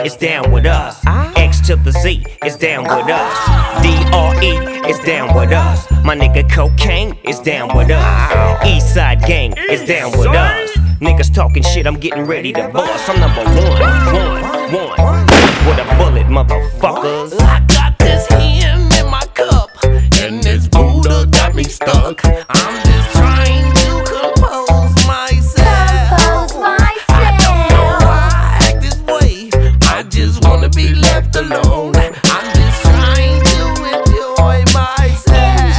is down with us. X to the Z is down with us. DRE is down with us. My nigga Cocaine is down with us. Eastside Gang is down with us. Niggas talking shit, I'm getting ready to bust. I'm number one. With a bullet, motherfuckers. I got this Hen in my cup, and this Buddha got me stuck. I'm just trying to compose myself. I don't know why I act this way. I just wanna be left alone. I'm just trying to enjoy myself.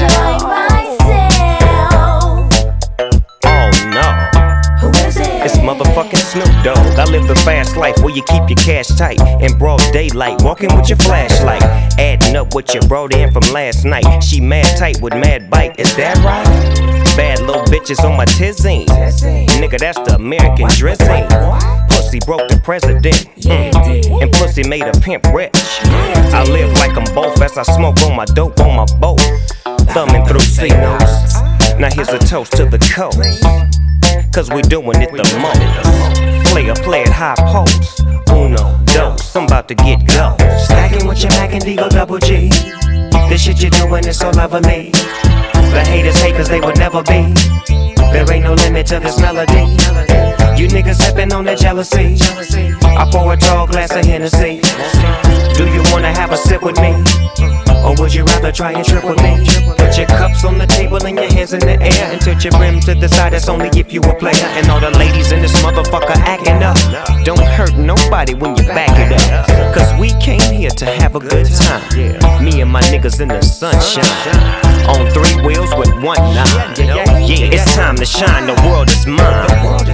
Oh no. Who is it? It's motherfucking Snoop Dogg. I live the fast life where you keep your cash tight in broad daylight, walking with your flashlight, adding up what you brought in from last night. She mad tight with mad bite, is that right? Bad little bitches on my tizzy. Nigga, that's the American dressing. Pussy broke the president, and pussy made a pimp rich. I live like I'm both as I smoke on my dope on my boat, thumbing through C-notes. Now here's a toast to the coast, cause we doing it the most. Play it high post. Uno, dos, I'm about to get go. Stacking with your Mac and Digo double G. This shit you doing is so lovely. The haters hate cause they would never be. There ain't no limit to this melody. You niggas sipping on that jealousy. I pour a tall glass of Hennessy. Do you wanna have a sip with me? Or would you rather try and trip with me? Put your cups on the table and your hands in the air and tilt your brim to the side, that's only if you a player. And all the ladies in this motherfucker acting up. Don't hurt nobody when you back it up, cause we came here to have a good time. Me and my niggas in the sunshine, on 3 wheels with 1 9. Yeah, it's time to shine, the world is mine.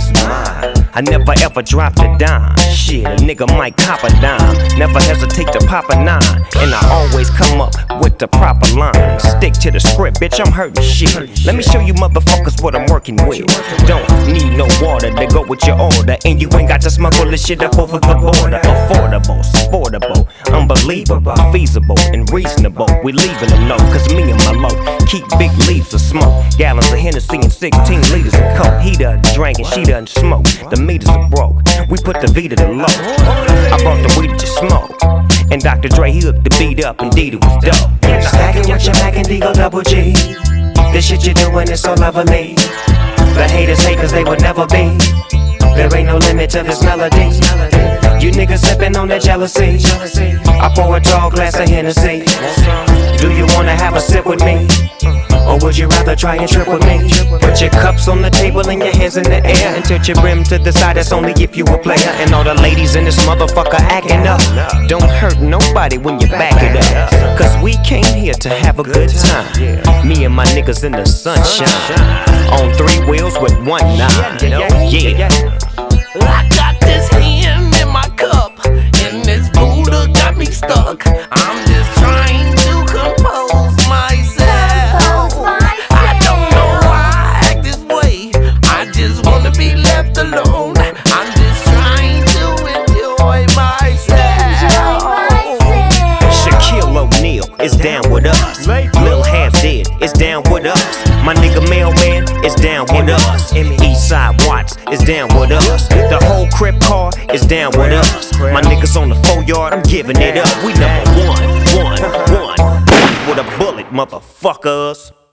I never ever dropped a dime. Shit, a nigga might cop a dime. Never hesitate to pop a 9. And I always come up with the proper line. Stick to the script, bitch, I'm hurting shit. Let me show you motherfuckers what I'm working with. Don't need no water to go with your order, and you ain't got to smuggle this shit up over the border. Affordable, sportable, unbelievable, feasible, and reasonable. We leaving them low, cause me and my low keep big leaves of smoke. Gallons of Hennessy and 16 liters of coke. He done drank and she done smoke. The meters are broke, we put the V to the low. I brought the weed to smoke, and Dr. Dre, he hooked the beat up, indeed it was dope. Stacking with your Mac and Digo double G. This shit you doing is so lovely. The haters hate cause they would never be. There ain't no limit to this melody. You niggas sipping on that jealousy. I pour a tall glass of Hennessy. Do you wanna have a sip with me? Or would you rather try and trip with me? Put your cups on the table and your hands in the air and tilt your brim to the side, that's only if you a player. And all the ladies in this motherfucker acting up. Don't hurt nobody when you back it up, cause we came here to have a good time. Me and my niggas in the sunshine, on 3 wheels with 1 9. Yeah. I got this Hen in my cup, and this Buddha got me stuck. I'm just trying to compose myself. I don't know why I act this way. I just wanna be left alone. I'm just trying to enjoy myself. Shaquille O'Neal is down with us. Lil Half Dead is down with us. My nigga Mailman is down with us. Eastside Watts is down with us. The whole Crip car is down with us. My niggas on the 4 yard, I'm giving it up. We number one. With a bullet, motherfuckers.